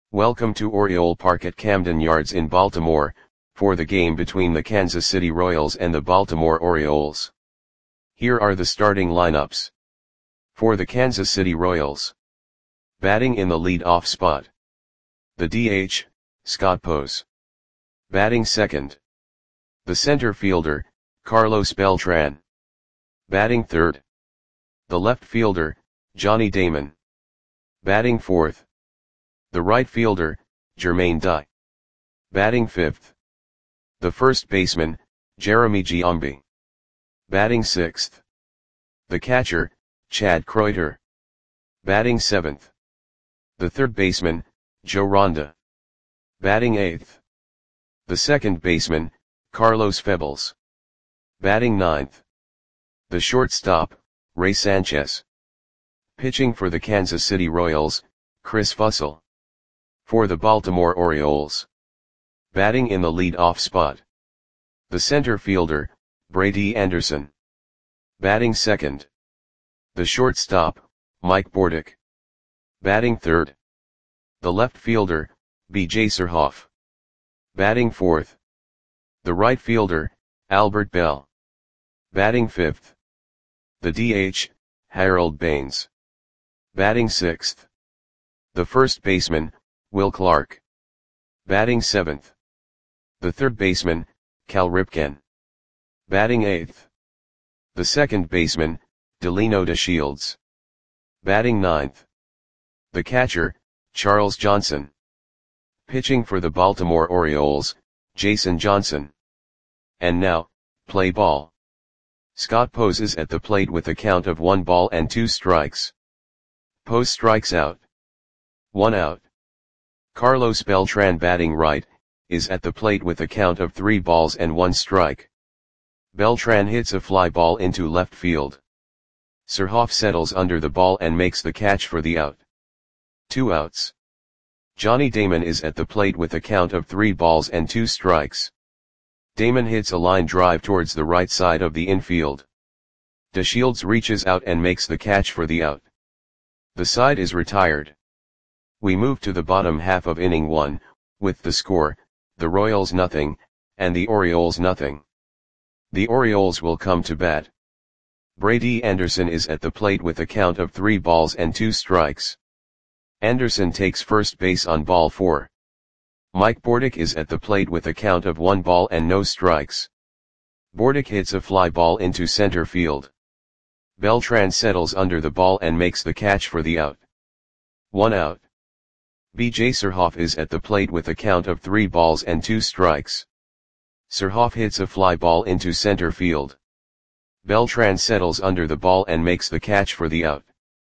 Welcome to Oriole Park at Camden Yards in Baltimore, for the game between the Kansas City Royals and the Baltimore Orioles. Here are the starting lineups. For the Kansas City Royals. Batting in the lead-off spot. The DH, Scott Pose. Batting second. The center fielder, Carlos Beltran. Batting third. The left fielder, Johnny Damon. Batting fourth. The right fielder, Jermaine Dye. Batting fifth. The first baseman, Jeremy Giambi. Batting sixth. The catcher, Chad Kreuter. Batting seventh. The third baseman, Joe Ronda. Batting eighth. The second baseman, Carlos Febles. Batting ninth. The shortstop, Ray Sanchez. Pitching for the Kansas City Royals, Chris Fussell. For the Baltimore Orioles. Batting in the lead-off spot. The center fielder, Brady Anderson. Batting second. The shortstop, Mike Bordick. Batting third. The left fielder, B.J. Surhoff. Batting fourth. The right fielder, Albert Belle. Batting fifth. The DH, Harold Baines. Batting sixth. The first baseman, Will Clark. Batting seventh. The third baseman, Cal Ripken. Batting eighth. The second baseman, Delino DeShields. Batting ninth. The catcher, Charles Johnson. Pitching for the Baltimore Orioles, Jason Johnson. And now, play ball. Scott Pose is at the plate with a count of 1 ball and 2 strikes. Pose strikes out. 1 out. Carlos Beltran batting right, is at the plate with a count of 3 balls and 1 strike. Beltran hits a fly ball into left field. Surhoff settles under the ball and makes the catch for the out. 2 outs. Johnny Damon is at the plate with a count of 3 balls and 2 strikes. Damon hits a line drive towards the right side of the infield. DeShields reaches out and makes the catch for the out. The side is retired. We move to the bottom half of inning 1, with the score, the Royals nothing, and the Orioles nothing. The Orioles will come to bat. Brady Anderson is at the plate with a count of 3 balls and 2 strikes. Anderson takes first base on ball 4. Mike Bordick is at the plate with a count of 1 ball and no strikes. Bordick hits a fly ball into center field. Beltran settles under the ball and makes the catch for the out. 1 out. B.J. Surhoff is at the plate with a count of 3 balls and 2 strikes. Surhoff hits a fly ball into center field. Beltran settles under the ball and makes the catch for the out.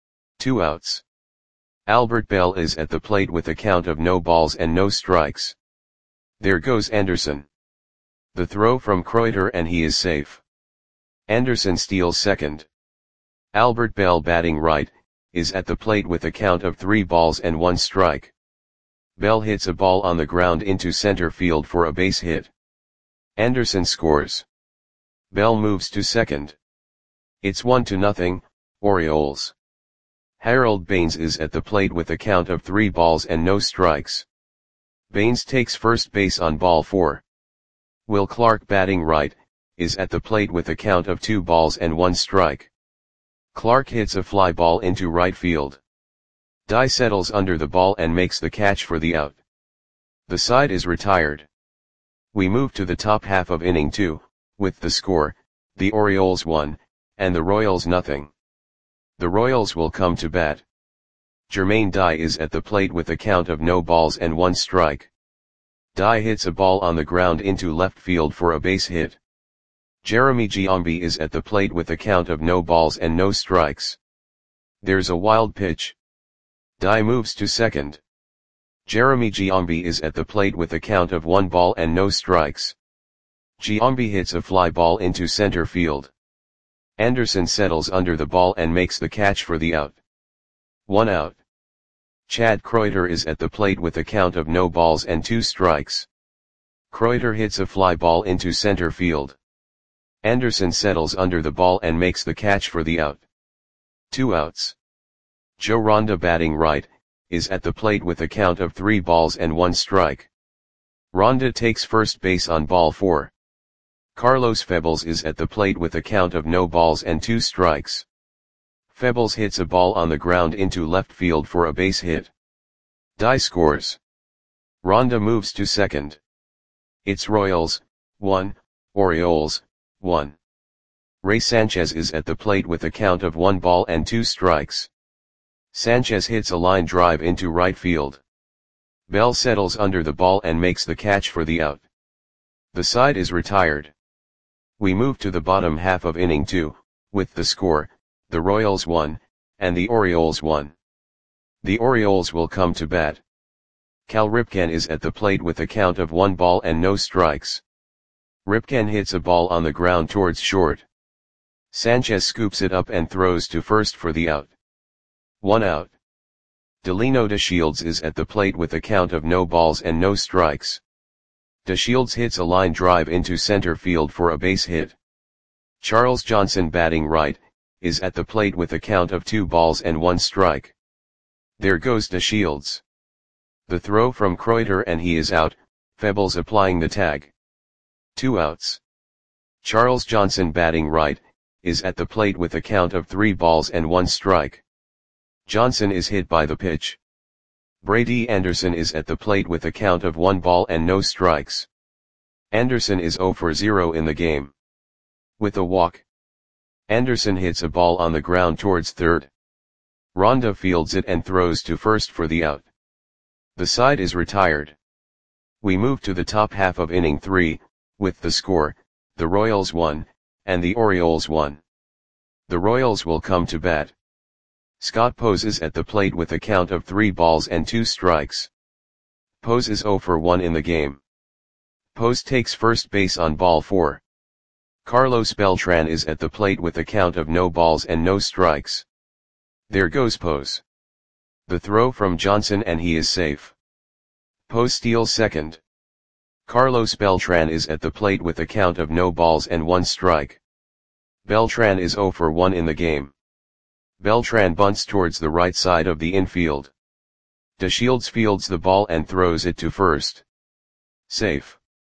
2 outs. Albert Belle is at the plate with a count of no balls and no strikes. There goes Anderson. The throw from Kreuter and he is safe. Anderson steals second. Albert Belle batting right, is at the plate with a count of 3 balls and 1 strike. Belle hits a ball on the ground into center field for a base hit. Anderson scores. Belle moves to second. It's 1-0, Orioles. Harold Baines is at the plate with a count of 3 balls and no strikes. Baines takes first base on ball 4. Will Clark batting right, is at the plate with a count of 2 balls and 1 strike. Clark hits a fly ball into right field. Dye settles under the ball and makes the catch for the out. The side is retired. We move to the top half of inning 2, with the score, the Orioles 1, and the Royals nothing. The Royals will come to bat. Jermaine Dye is at the plate with a count of no balls and 1 strike. Dye hits a ball on the ground into left field for a base hit. Jeremy Giambi is at the plate with a count of no balls and no strikes. There's a wild pitch. Dye moves to second. Jeremy Giambi is at the plate with a count of 1 ball and no strikes. Giambi hits a fly ball into center field. Anderson settles under the ball and makes the catch for the out. 1 out. Chad Kreuter is at the plate with a count of no balls and 2 strikes. Kreuter hits a fly ball into center field. Anderson settles under the ball and makes the catch for the out. 2 outs. Joe Ronda batting right, is at the plate with a count of 3 balls and 1 strike. Ronda takes first base on ball 4. Carlos Febles is at the plate with a count of no balls and 2 strikes. Febles hits a ball on the ground into left field for a base hit. Die scores. Ronda moves to second. It's Royals, 1, Orioles, 1. Ray Sanchez is at the plate with a count of 1 ball and 2 strikes. Sanchez hits a line drive into right field. Bell settles under the ball and makes the catch for the out. The side is retired. We move to the bottom half of inning 2, with the score, the Royals 1, and the Orioles 1. The Orioles will come to bat. Cal Ripken is at the plate with a count of 1 ball and no strikes. Ripken hits a ball on the ground towards short. Sanchez scoops it up and throws to first for the out. 1 out. Delino DeShields is at the plate with a count of no balls and no strikes. DeShields hits a line drive into center field for a base hit. Charles Johnson, batting right, is at the plate with a count of 2 balls and 1 strike. There goes DeShields. The throw from Kreuter and he is out, Febles applying the tag. 2 outs. Charles Johnson, batting right, is at the plate with a count of 3 balls and 1 strike. Johnson is hit by the pitch. Brady Anderson is at the plate with a count of 1 ball and no strikes. Anderson is 0 for 0 in the game. With a walk. Anderson hits a ball on the ground towards third. Ronda fields it and throws to first for the out. The side is retired. We move to the top half of inning 3, with the score, the Royals 1, and the Orioles 1. The Royals will come to bat. Scott Pose is at the plate with a count of 3 balls and 2 strikes. Pose is 0 for 1 in the game. Pose takes first base on ball 4. Carlos Beltran is at the plate with a count of no balls and no strikes. There goes Pose. The throw from Johnson and he is safe. Pose steals second. Carlos Beltran is at the plate with a count of no balls and 1 strike. Beltran is 0 for 1 in the game. Beltran bunts towards the right side of the infield. DeShields fields the ball and throws it to first. Safe.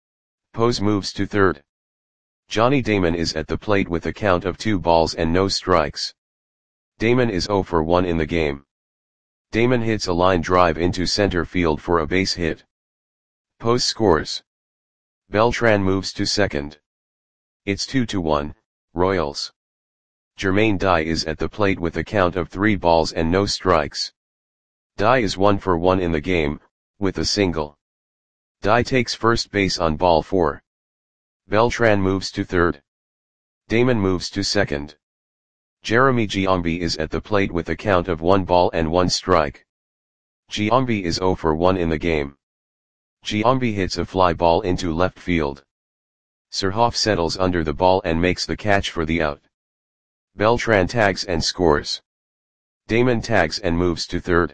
Pose moves to third. Johnny Damon is at the plate with a count of 2 balls and no strikes. Damon is 0 for 1 in the game. Damon hits a line drive into center field for a base hit. Pose scores. Beltran moves to second. It's 2-1, Royals. Jermaine Dye is at the plate with a count of 3 balls and no strikes. Dye is 1 for 1 in the game, with a single. Dye takes first base on ball 4. Beltran moves to third. Damon moves to second. Jeremy Giambi is at the plate with a count of 1 ball and 1 strike. Giambi is 0 for 1 in the game. Giambi hits a fly ball into left field. Surhoff settles under the ball and makes the catch for the out. Beltran tags and scores. Damon tags and moves to third.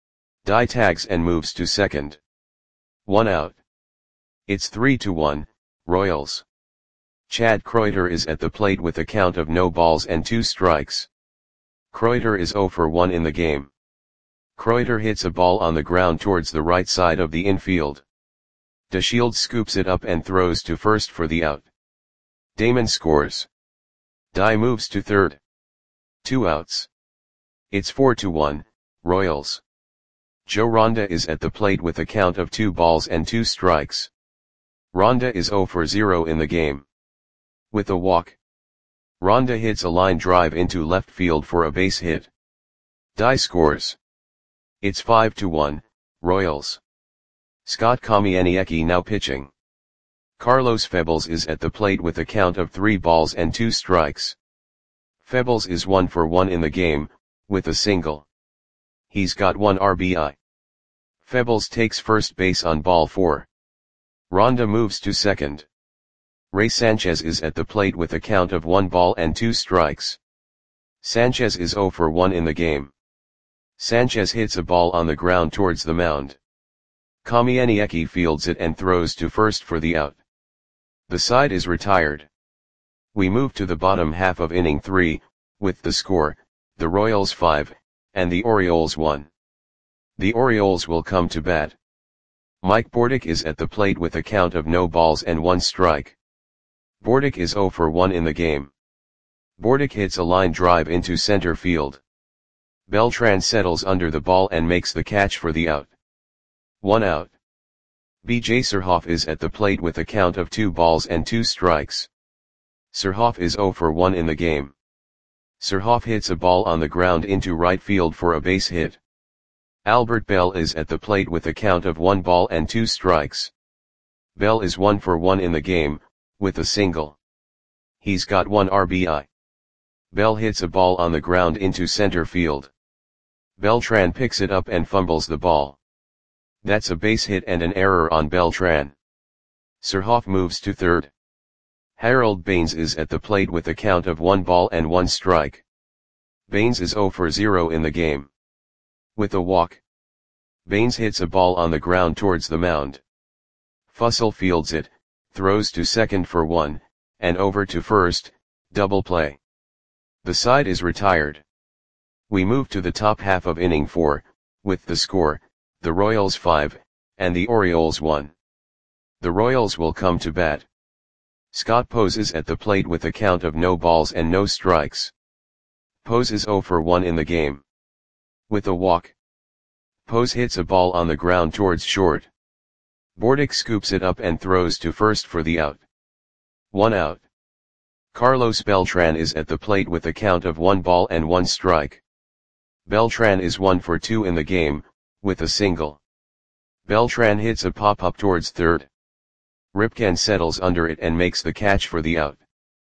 Dye tags and moves to second. 1 out. It's 3-1, Royals. Chad Kreuter is at the plate with a count of no balls and 2 strikes. Kreuter is 0 for 1 in the game. Kreuter hits a ball on the ground towards the right side of the infield. DeShields scoops it up and throws to first for the out. Damon scores. Dye moves to third. 2 outs. It's 4-1, Royals. Joe Ronda is at the plate with a count of 2 balls and 2 strikes. Ronda is 0 for 0 in the game. With a walk. Ronda hits a line drive into left field for a base hit. Dye scores. It's 5-1, Royals. Scott Kamieniecki now pitching. Carlos Febles is at the plate with a count of 3 balls and 2 strikes. Febles is 1 for 1 in the game, with a single. He's got 1 RBI. Febles takes first base on ball 4. Ronda moves to second. Ray Sanchez is at the plate with a count of 1 ball and 2 strikes. Sanchez is 0 for 1 in the game. Sanchez hits a ball on the ground towards the mound. Kamieniecki fields it and throws to first for the out. The side is retired. We move to the bottom half of inning 3, with the score, the Royals 5, and the Orioles 1. The Orioles will come to bat. Mike Bordick is at the plate with a count of no balls and 1 strike. Bordick is 0 for 1 in the game. Bordick hits a line drive into center field. Beltran settles under the ball and makes the catch for the out. 1 out. B.J. Surhoff is at the plate with a count of 2 balls and 2 strikes. Surhoff is 0 for 1 in the game. Surhoff hits a ball on the ground into right field for a base hit. Albert Bell is at the plate with a count of 1 ball and 2 strikes. Bell is 1 for 1 in the game, with a single. He's got 1 RBI. Bell hits a ball on the ground into center field. Beltran picks it up and fumbles the ball. That's a base hit and an error on Beltran. Surhoff moves to third. Harold Baines is at the plate with a count of 1 ball and 1 strike. Baines is 0 for 0 in the game. With a walk, Baines hits a ball on the ground towards the mound. Fussell fields it, throws to second for 1, and over to first, double play. The side is retired. We move to the top half of inning 4, with the score, the Royals 5, and the Orioles 1. The Royals will come to bat. Scott Pose is at the plate with a count of no balls and no strikes. Pose is 0 for 1 in the game. With a walk, Pose hits a ball on the ground towards short. Bordick scoops it up and throws to first for the out. 1 out. Carlos Beltran is at the plate with a count of 1 ball and 1 strike. Beltran is 1 for 2 in the game, with a single. Beltran hits a pop-up towards third. Ripken settles under it and makes the catch for the out.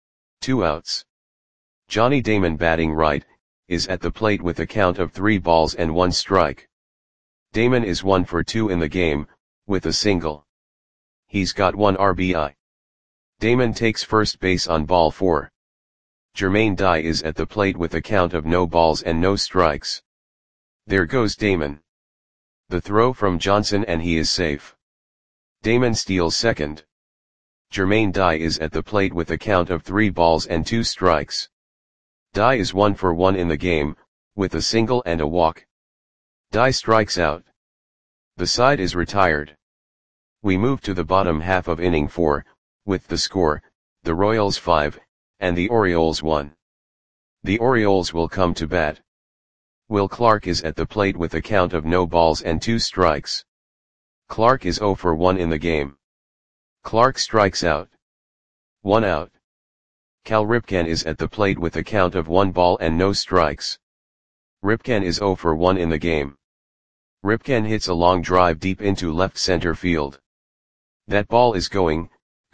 2 outs. Johnny Damon, batting right, is at the plate with a count of 3 balls and 1 strike. Damon is 1 for 2 in the game, with a single. He's got 1 RBI. Damon takes first base on ball 4. Jermaine Dye is at the plate with a count of no balls and no strikes. There goes Damon. The throw from Johnson and he is safe. Damon steals second. Jermaine Dye is at the plate with a count of 3 balls and 2 strikes. Dye is 1 for 1 in the game, with a single and a walk. Dye strikes out. The side is retired. We move to the bottom half of inning 4, with the score, the Royals 5, and the Orioles 1. The Orioles will come to bat. Will Clark is at the plate with a count of no balls and 2 strikes. Clark is 0 for 1 in the game. Clark strikes out. 1 out. Cal Ripken is at the plate with a count of 1 ball and no strikes. Ripken is 0 for 1 in the game. Ripken hits a long drive deep into left center field. That ball is gone.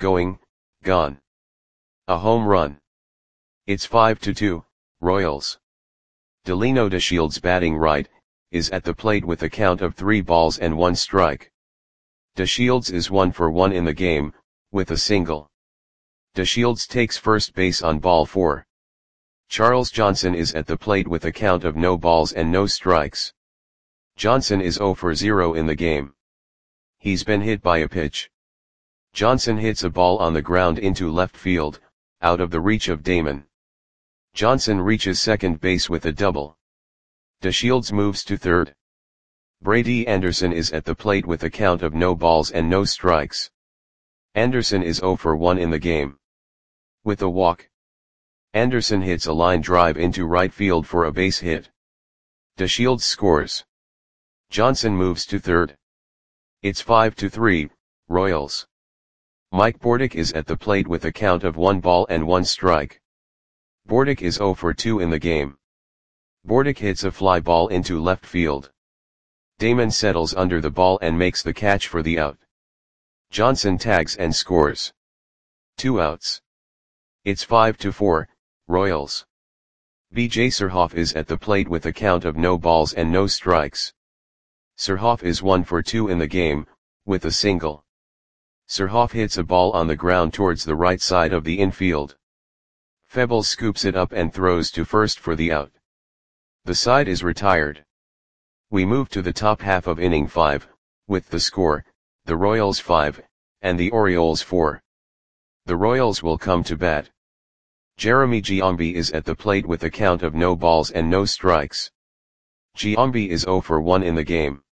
A home run. It's 5-2, Royals. Delino DeShields, batting right, is at the plate with a count of 3 balls and 1 strike. DeShields is 1 for 1 in the game, with a single. DeShields takes first base on ball 4. Charles Johnson is at the plate with a count of no balls and no strikes. Johnson is 0 for 0 in the game. He's been hit by a pitch. Johnson hits a ball on the ground into left field, out of the reach of Damon. Johnson reaches second base with a double. DeShields moves to third. Brady Anderson is at the plate with a count of no balls and no strikes. Anderson is 0 for 1 in the game. With a walk, Anderson hits a line drive into right field for a base hit. DeShields scores. Johnson moves to third. It's 5-3, Royals. Mike Bordick is at the plate with a count of 1 ball and 1 strike. Bordick is 0 for 2 in the game. Bordick hits a fly ball into left field. Damon settles under the ball and makes the catch for the out. Johnson tags and scores. 2 outs. It's 5-4, Royals. B.J. Surhoff is at the plate with a count of no balls and no strikes. Surhoff is 1 for 2 in the game, with a single. Surhoff hits a ball on the ground towards the right side of the infield. Febles scoops it up and throws to first for the out. The side is retired. We move to the top half of inning 5, with the score, the Royals 5, and the Orioles 4. The Royals will come to bat. Jeremy Giambi is at the plate with a count of no balls and no strikes. Giambi is 0 for 1 in the game.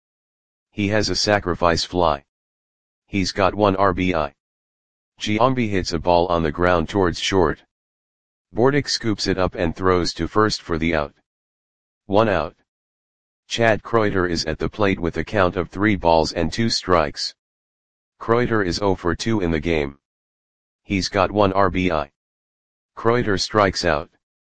He has a sacrifice fly. He's got 1 RBI. Giambi hits a ball on the ground towards short. Bordick scoops it up and throws to first for the out. 1 out. Chad Kreuter is at the plate with a count of 3 balls and 2 strikes. Kreuter is 0 for 2 in the game. He's got 1 RBI. Kreuter strikes out.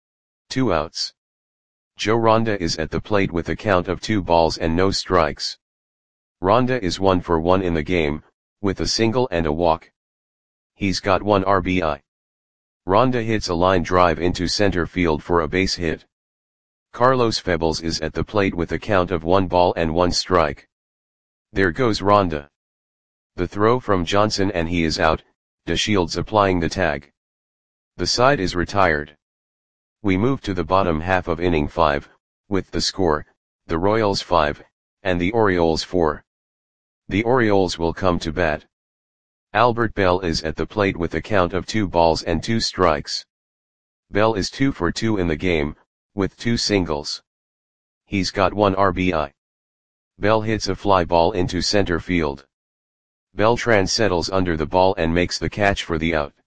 2 outs. Joe Ronda is at the plate with a count of 2 balls and no strikes. Ronda is 1 for 1 in the game, with a single and a walk. He's got 1 RBI. Ronda hits a line drive into center field for a base hit. Carlos Febles is at the plate with a count of 1 ball and 1 strike. There goes Ronda. The throw from Johnson and he is out, DeShields applying the tag. The side is retired. We move to the bottom half of inning 5, with the score, the Royals 5, and the Orioles 4. The Orioles will come to bat. Albert Bell is at the plate with a count of 2 balls and 2 strikes. Bell is 2 for 2 in the game, with 2 singles. He's got 1 RBI. Bell hits a fly ball into center field. Beltran settles under the ball and makes the catch for the out.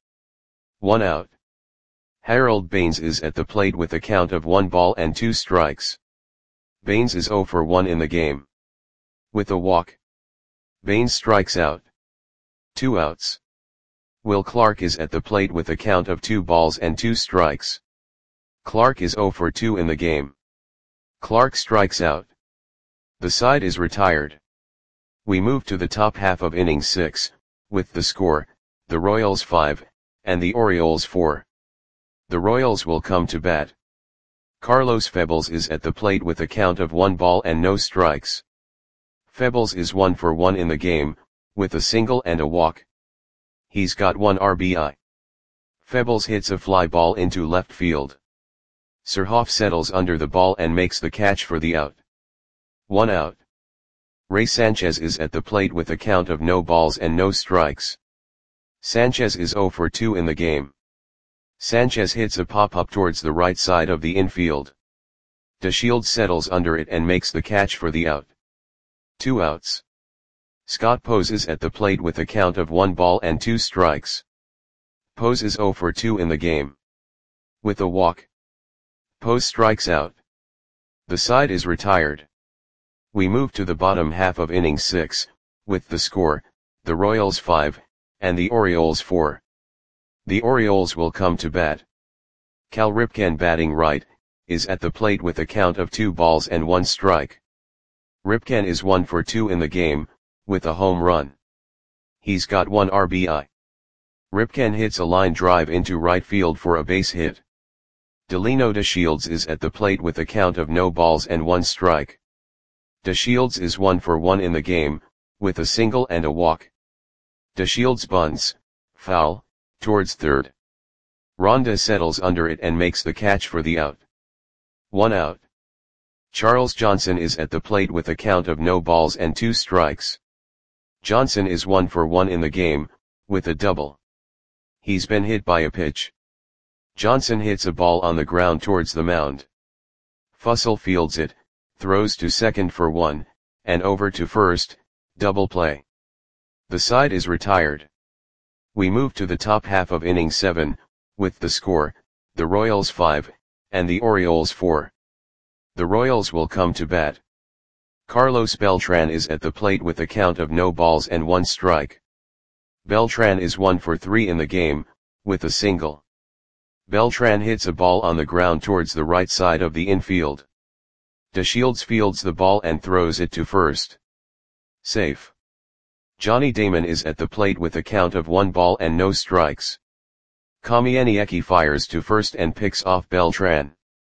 1 out. Harold Baines is at the plate with a count of 1 ball and 2 strikes. Baines is 0 for 1 in the game. With a walk. Baines strikes out. 2 outs. Will Clark is at the plate with a count of 2 balls and 2 strikes. Clark is 0 for 2 in the game. Clark strikes out. The side is retired. We move to the top half of inning 6, with the score, the Royals 5, and the Orioles 4. The Royals will come to bat. Carlos Febles is at the plate with a count of 1 ball and no strikes. Febles is 1 for 1 in the game, with a single and a walk. He's got 1 RBI. Febles hits a fly ball into left field. Surhoff settles under the ball and makes the catch for the out. 1 out. Ray Sanchez is at the plate with a count of no balls and no strikes. Sanchez is 0 for 2 in the game. Sanchez hits a pop-up towards the right side of the infield. DeShields settles under it and makes the catch for the out. 2 outs. Scott Pose is at the plate with a count of 1 ball and 2 strikes. Pose is 0 for 2 in the game. With a walk. Pose strikes out. The side is retired. We move to the bottom half of inning 6, with the score, the Royals 5, and the Orioles 4. The Orioles will come to bat. Cal Ripken batting right, is at the plate with a count of 2 balls and 1 strike. Ripken is 1 for 2 in the game, with a home run. He's got 1 RBI. Ripken hits a line drive into right field for a base hit. Delino DeShields is at the plate with a count of no balls and 1 strike. DeShields is 1 for 1 in the game, with a single and a walk. DeShields bunts, foul, towards third. Ronda settles under it and makes the catch for the out. 1 out. Charles Johnson is at the plate with a count of no balls and 2 strikes. Johnson is 1 for 1 in the game, with a double. He's been hit by a pitch. Johnson hits a ball on the ground towards the mound. Fussell fields it, throws to second for 1, and over to first, double play. The side is retired. We move to the top half of inning 7, with the score, the Royals 5, and the Orioles 4. The Royals will come to bat. Carlos Beltran is at the plate with a count of no balls and 1 strike. Beltran is 1 for 3 in the game, with a single. Beltran hits a ball on the ground towards the right side of the infield. DeShields fields the ball and throws it to first. Safe. Johnny Damon is at the plate with a count of 1 ball and no strikes. Kamieniecki fires to first and picks off Beltran.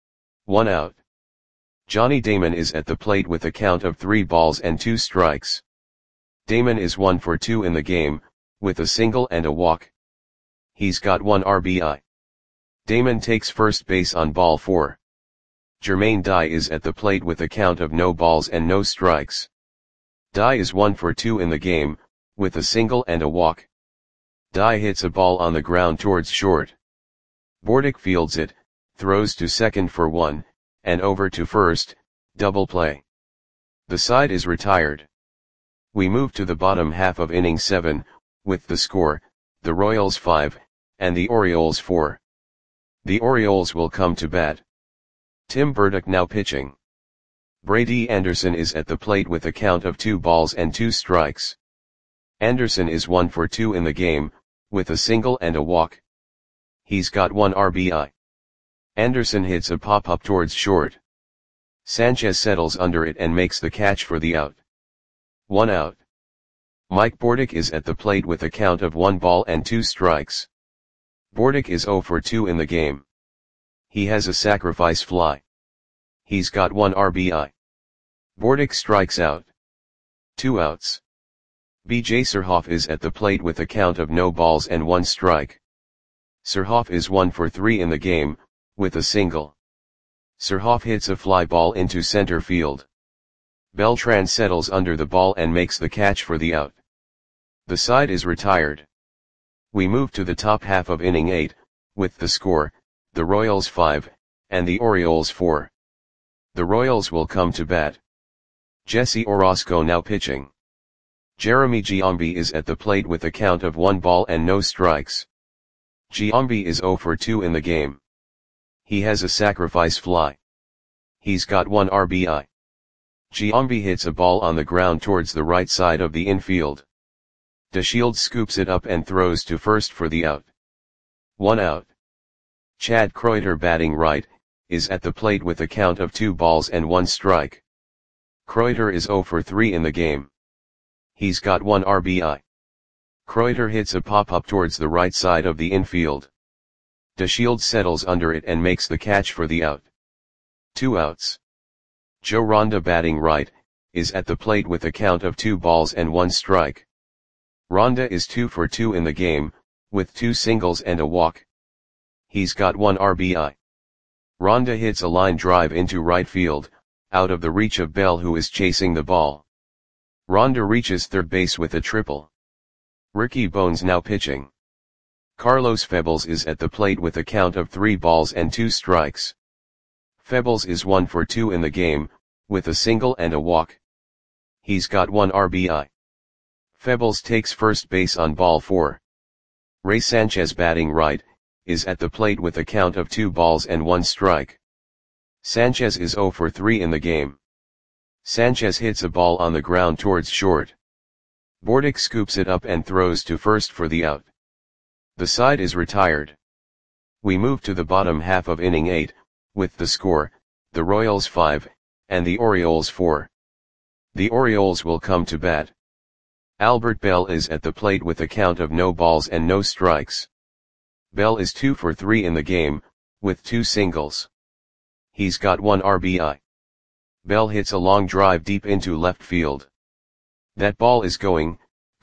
1 out. Johnny Damon is at the plate with a count of 3 balls and 2 strikes. Damon is 1 for 2 in the game, with a single and a walk. He's got 1 RBI. Damon takes first base on ball 4. Jermaine Dye is at the plate with a count of no balls and no strikes. Dye is 1 for 2 in the game, with a single and a walk. Dye hits a ball on the ground towards short. Bordick fields it, throws to second for 1, and over to first, double play. The side is retired. We move to the bottom half of inning 7, with the score, the Royals 5, and the Orioles 4. The Orioles will come to bat. Tim Burdick now pitching. Brady Anderson is at the plate with a count of 2 balls and 2 strikes. Anderson is 1 for 2 in the game, with a single and a walk. He's got 1 RBI. Anderson hits a pop-up towards short. Sanchez settles under it and makes the catch for the out. 1 out. Mike Bordick is at the plate with a count of 1 ball and 2 strikes. Bordick is 0 for 2 in the game. He has a sacrifice fly. He's got 1 RBI. Bordick strikes out. 2 outs. B.J. Surhoff is at the plate with a count of no balls and 1 strike. Surhoff is 1 for 3 in the game, with a single. Surhoff hits a fly ball into center field. Beltran settles under the ball and makes the catch for the out. The side is retired. We move to the top half of inning 8, with the score, the Royals 5, and the Orioles 4. The Royals will come to bat. Jesse Orosco now pitching. Jeremy Giambi is at the plate with a count of 1 ball and no strikes. Giambi is 0 for 2 in the game. He has a sacrifice fly. He's got 1 RBI. Giambi hits a ball on the ground towards the right side of the infield. DeShields scoops it up and throws to first for the out. 1 out. Chad Kreuter batting right, is at the plate with a count of 2 balls and 1 strike. Kreuter is 0 for 3 in the game. He's got 1 RBI. Kreuter hits a pop-up towards the right side of the infield. DeShields settles under it and makes the catch for the out. 2 outs. Joe Ronda batting right, is at the plate with a count of 2 balls and 1 strike. Ronda is 2 for 2 in the game, with 2 singles and a walk. He's got 1 RBI. Ronda hits a line drive into right field, out of the reach of Bell who is chasing the ball. Ronda reaches third base with a triple. Ricky Bones now pitching. Carlos Febles is at the plate with a count of 3 balls and 2 strikes. Febles is 1 for 2 in the game, with a single and a walk. He's got 1 RBI. Febles takes first base on ball 4. Ray Sanchez batting right, is at the plate with a count of 2 balls and 1 strike. Sanchez is 0 for 3 in the game. Sanchez hits a ball on the ground towards short. Bordick scoops it up and throws to first for the out. The side is retired. We move to the bottom half of inning 8, with the score, the Royals 5, and the Orioles 4. The Orioles will come to bat. Albert Bell is at the plate with a count of no balls and no strikes. Bell is 2 for 3 in the game, with 2 singles. He's got 1 RBI. Bell hits a long drive deep into left field. That ball is gone.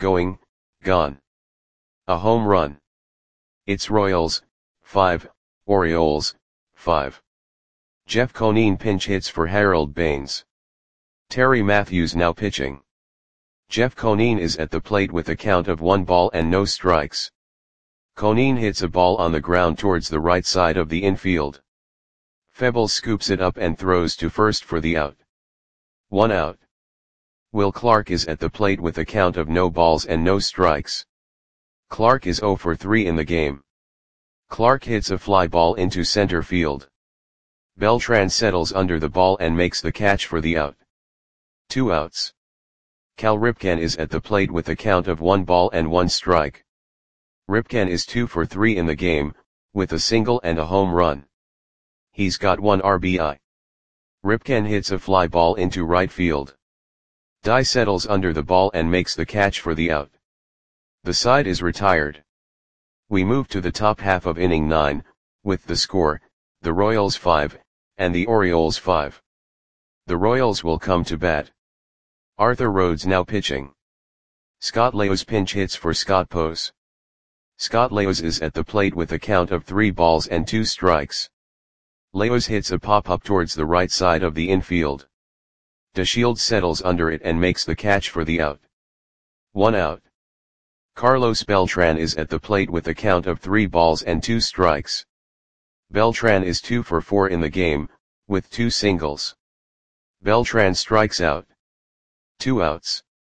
A home run. It's Royals, 5, Orioles, 5. Jeff Conine pinch hits for Harold Baines. Terry Matthews now pitching. Jeff Conine is at the plate with a count of 1 ball and no strikes. Conine hits a ball on the ground towards the right side of the infield. Febles scoops it up and throws to first for the out. 1 out. Will Clark is at the plate with a count of no balls and no strikes. Clark is 0 for 3 in the game. Clark hits a fly ball into center field. Beltran settles under the ball and makes the catch for the out. 2 outs. Cal Ripken is at the plate with a count of 1 ball and 1 strike. Ripken is 2 for 3 in the game, with a single and a home run. He's got 1 RBI. Ripken hits a fly ball into right field. Dye settles under the ball and makes the catch for the out. The side is retired. We move to the top half of inning 9, with the score, the Royals 5, and the Orioles 5. The Royals will come to bat. Arthur Rhodes now pitching. Scott Leos pinch hits for Scott Pose. Scott Leos is at the plate with a count of 3 balls and 2 strikes. Leos hits a pop-up towards the right side of the infield. DeShields settles under it and makes the catch for the out. 1 out. Carlos Beltran is at the plate with a count of 3 balls and 2 strikes. Beltran is 2 for 4 in the game, with 2 singles. Beltran strikes out. 2 outs.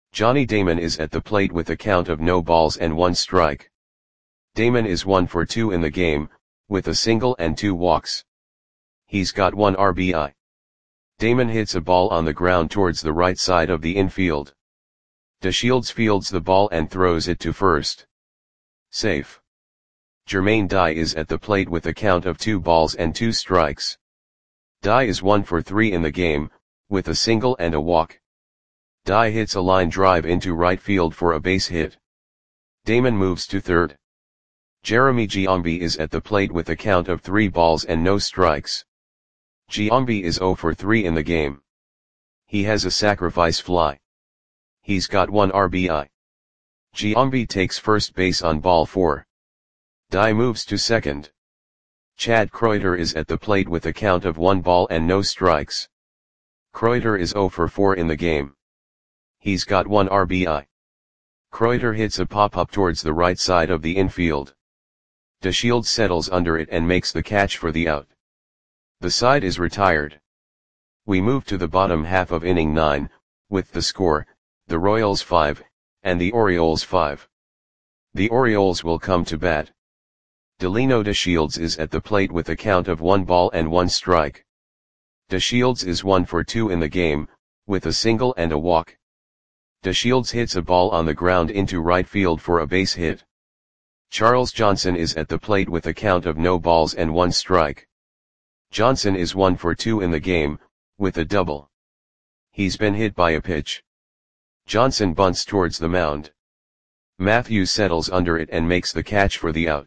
Johnny Damon is at the plate with a count of no balls and 1 strike. Damon is 1 for 2 in the game, with a single and 2 walks. He's got 1 RBI. Damon hits a ball on the ground towards the right side of the infield. DeShields fields the ball and throws it to first. Safe. Jermaine Dye is at the plate with a count of 2 balls and 2 strikes. Dye is 1 for 3 in the game, with a single and a walk. Dye hits a line drive into right field for a base hit. Damon moves to third. Jeremy Giambi is at the plate with a count of 3 balls and no strikes. Giambi is 0 for 3 in the game. He has a sacrifice fly. He's got 1 RBI. Giambi takes first base on ball 4. Dye moves to second. Chad Kreuter is at the plate with a count of 1 ball and no strikes. Kreuter is 0 for 4 in the game. He's got 1 RBI. Kreuter hits a pop-up towards the right side of the infield. DeShields settles under it and makes the catch for the out. The side is retired. We move to the bottom half of inning 9, with the score, the Royals 5, and the Orioles 5. The Orioles will come to bat. Delino DeShields is at the plate with a count of 1 ball and 1 strike. DeShields is 1 for 2 in the game, with a single and a walk. DeShields hits a ball on the ground into right field for a base hit. Charles Johnson is at the plate with a count of no balls and 1 strike. Johnson is 1 for 2 in the game, with a double. He's been hit by a pitch. Johnson bunts towards the mound. Matthews settles under it and makes the catch for the out.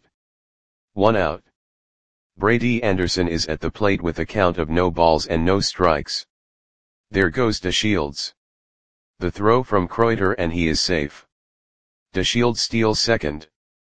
1 out. Brady Anderson is at the plate with a count of no balls and no strikes. There goes DeShields. The throw from Kreuter and he is safe. DeShields steals second.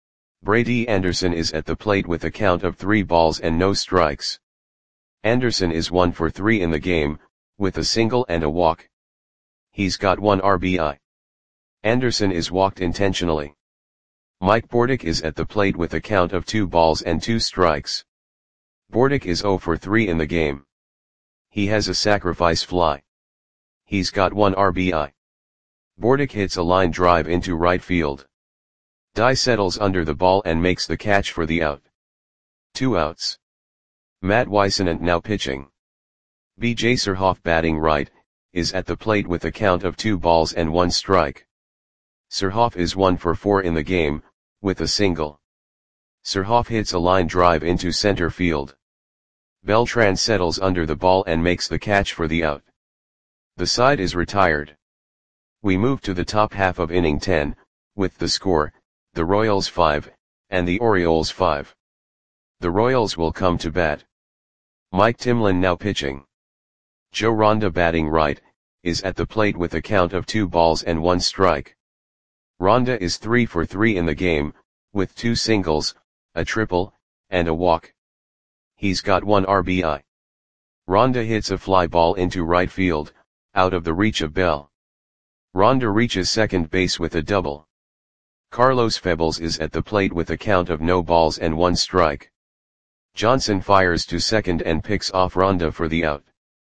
Brady Anderson is at the plate with a count of 3 balls and no strikes. Anderson is 1 for 3 in the game, with a single and a walk. He's got 1 RBI. Anderson is walked intentionally. Mike Bordick is at the plate with a count of 2 balls and 2 strikes. Bordick is 0 for 3 in the game. He has a sacrifice fly. He's got 1 RBI. Bordick hits a line drive into right field. Dye settles under the ball and makes the catch for the out. 2 outs. Matt Whisenant now pitching. B.J. Surhoff batting right, is at the plate with a count of 2 balls and 1 strike. Surhoff is 1 for 4 in the game, with a single. Surhoff hits a line drive into center field. Beltran settles under the ball and makes the catch for the out. The side is retired. We move to the top half of inning 10, with the score, the Royals 5, and the Orioles 5. The Royals will come to bat. Mike Timlin now pitching. Joe Ronda batting right, is at the plate with a count of 2 balls and 1 strike. Ronda is 3 for 3 in the game, with 2 singles, a triple, and a walk. He's got 1 RBI. Ronda hits a fly ball into right field, out of the reach of Bell. Ronda reaches second base with a double. Carlos Febles is at the plate with a count of no balls and 1 strike. Johnson fires to second and picks off Ronda for the out.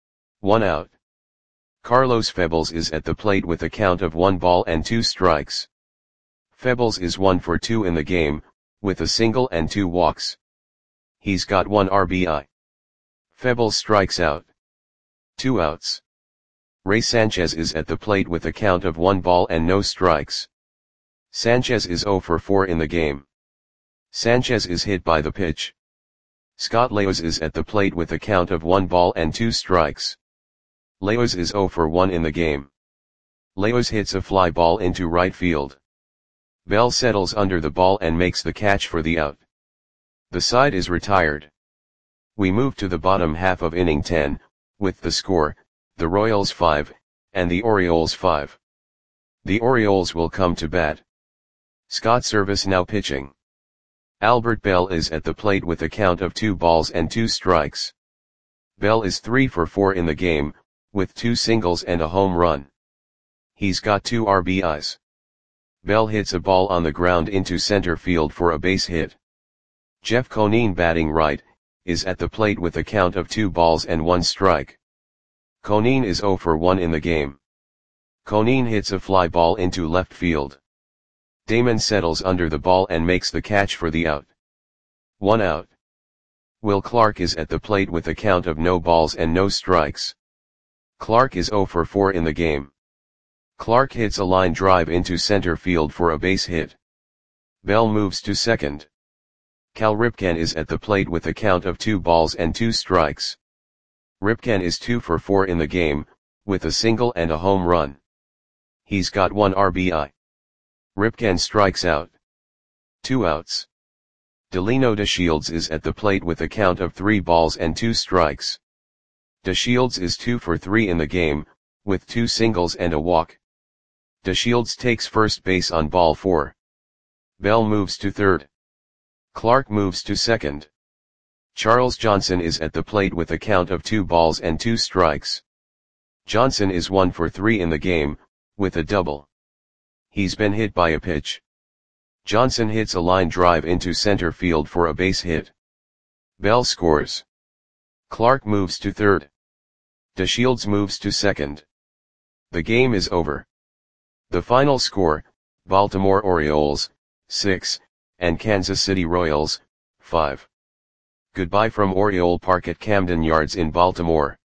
1 out. Carlos Febles is at the plate with a count of 1 ball and 2 strikes. Febles is 1 for 2 in the game, with a single and 2 walks. He's got 1 RBI. Febles strikes out. 2 outs. Ray Sanchez is at the plate with a count of 1 ball and no strikes. Sanchez is 0 for 4 in the game. Sanchez is hit by the pitch. Scott Leos is at the plate with a count of 1 ball and 2 strikes. Leos is 0 for 1 in the game. Leos hits a fly ball into right field. Bell settles under the ball and makes the catch for the out. The side is retired. We move to the bottom half of inning 10, with the score, the Royals 5, and the Orioles 5. The Orioles will come to bat. Scott Servais now pitching. Albert Bell is at the plate with a count of 2 balls and 2 strikes. Bell is 3 for 4 in the game, with 2 singles and a home run. He's got 2 RBIs. Bell hits a ball on the ground into center field for a base hit. Jeff Conine batting right, is at the plate with a count of 2 balls and 1 strike. Conine is 0 for 1 in the game. Conine hits a fly ball into left field. Damon settles under the ball and makes the catch for the out. 1 out. Will Clark is at the plate with a count of no balls and no strikes. Clark is 0 for 4 in the game. Clark hits a line drive into center field for a base hit. Bell moves to second. Cal Ripken is at the plate with a count of 2 balls and 2 strikes. Ripken is 2 for 4 in the game, with a single and a home run. He's got 1 RBI. Ripken strikes out. 2 outs. Delino DeShields is at the plate with a count of 3 balls and 2 strikes. DeShields is 2 for 3 in the game, with 2 singles and a walk. DeShields takes first base on ball 4. Bell moves to third. Clark moves to second. Charles Johnson is at the plate with a count of 2 balls and 2 strikes. Johnson is 1 for 3 in the game, with a double. He's been hit by a pitch. Johnson hits a line drive into center field for a base hit. Bell scores. Clark moves to third. DeShields moves to second. The game is over. The final score, Baltimore Orioles, 6, and Kansas City Royals, 5. Goodbye from Oriole Park at Camden Yards in Baltimore.